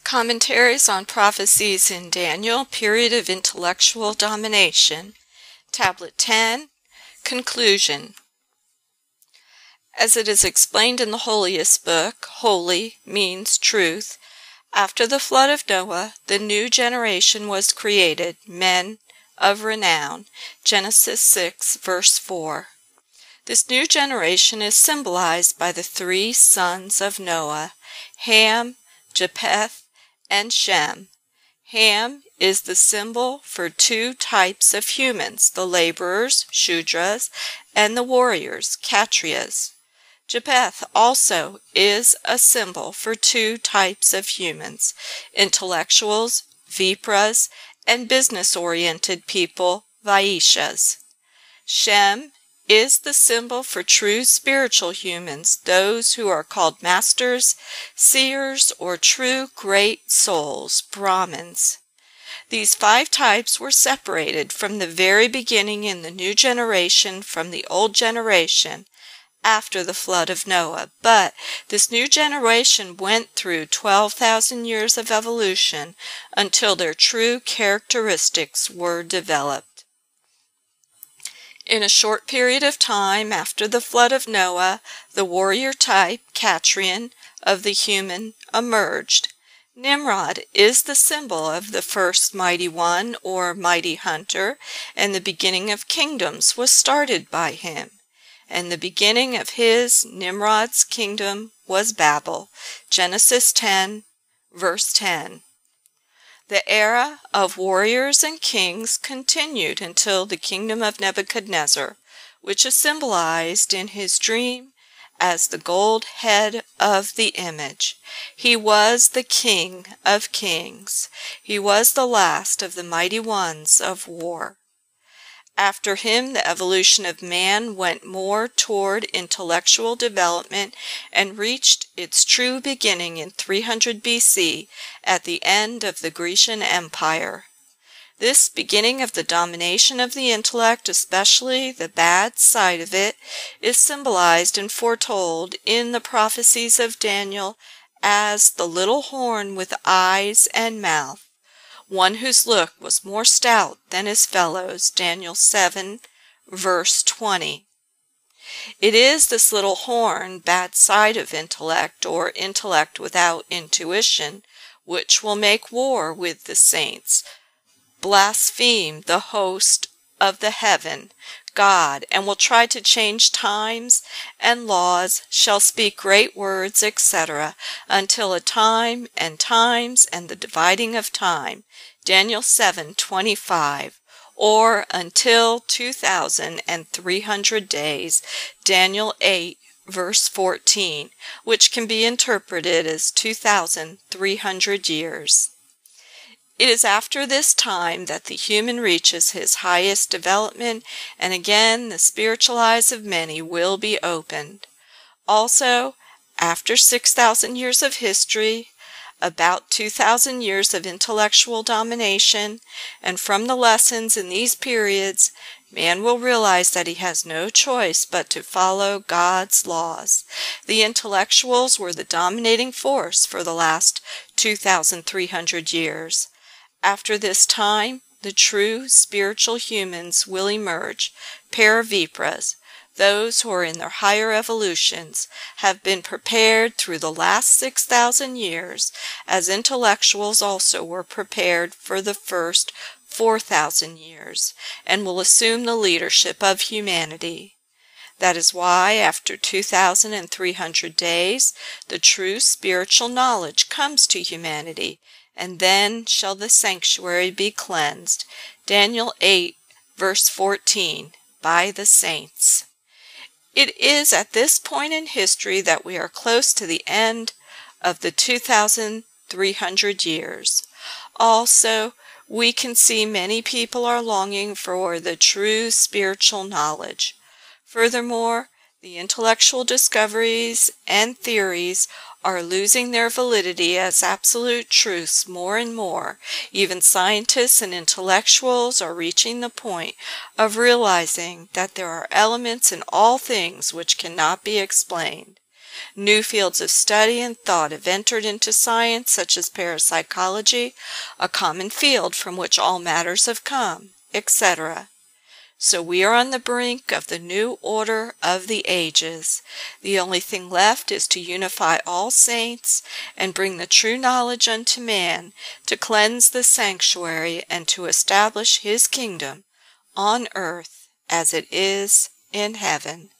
Commentaries on Prophecies in Daniel, Period of Intellectual Domination, Tablet 10, Conclusion. As it is explained in the holiest book, holy means truth. After the flood of Noah, the new generation was created, men of renown. Genesis 6, verse 4. This new generation is symbolized by the three sons of Noah, Ham, Japheth, and Shem. Ham is the symbol for two types of humans, the laborers, Shudras, and the warriors, Kshatriyas. Japheth also is a symbol for two types of humans, intellectuals, Vipras, and business-oriented people, Vaishyas. Shem is the symbol for true spiritual humans, those who are called masters, seers, or true great souls, Brahmins. These five types were separated from the very beginning in the new generation from the old generation after the flood of Noah, but this new generation went through 12,000 years of evolution until their true characteristics were developed. In a short period of time after the flood of Noah, the warrior type, Kshatriyan, of the human emerged. Nimrod is the symbol of the first mighty one or mighty hunter, and the beginning of kingdoms was started by him. And the beginning of Nimrod's kingdom was Babel. Genesis 10, verse 10. The era of warriors and kings continued until the kingdom of Nebuchadnezzar, which is symbolized in his dream as the gold head of the image. He was the King of Kings. He was the last of the mighty ones of war. After him, the evolution of man went more toward intellectual development and reached its true beginning in 300 BC at the end of the Grecian Empire. This beginning of the domination of the intellect, especially the bad side of it, is symbolized and foretold in the prophecies of Daniel as the little horn with eyes and mouth, one whose look was more stout than his fellows, Daniel 7, verse 20. It is this little horn, bad side of intellect, or intellect without intuition, which will make war with the saints, blaspheme the host of the heaven, God, and will try to change times and laws, shall speak great words, etc., until a time and times and the dividing of time, Daniel 7:25, or until 2,300 days, Daniel 8, verse 14, which can be interpreted as 2,300 years. It is after this time that the human reaches his highest development, and again the spiritual eyes of many will be opened. Also, after 6,000 years of history, about 2,000 years of intellectual domination, and from the lessons in these periods, man will realize that he has no choice but to follow God's laws. The intellectuals were the dominating force for the last 2,300 years. After this time, the true spiritual humans will emerge, Paravipras. Those who are in their higher evolutions have been prepared through the last 6,000 years, as intellectuals also were prepared for the first 4,000 years, and will assume the leadership of humanity. That is why, after 2,300 days, the true spiritual knowledge comes to humanity, and then shall the sanctuary be cleansed. Daniel 8, verse 14, by the saints. It is at this point in history that we are close to the end of the 2,300 years. Also, we can see many people are longing for the true spiritual knowledge. Furthermore, the intellectual discoveries and theories are losing their validity as absolute truths more and more. Even scientists and intellectuals are reaching the point of realizing that there are elements in all things which cannot be explained. New fields of study and thought have entered into science, such as parapsychology, a common field from which all matters have come, etc. So we are on the brink of the new order of the ages. The only thing left is to unify all saints and bring the true knowledge unto man, to cleanse the sanctuary and to establish his kingdom on earth as it is in heaven.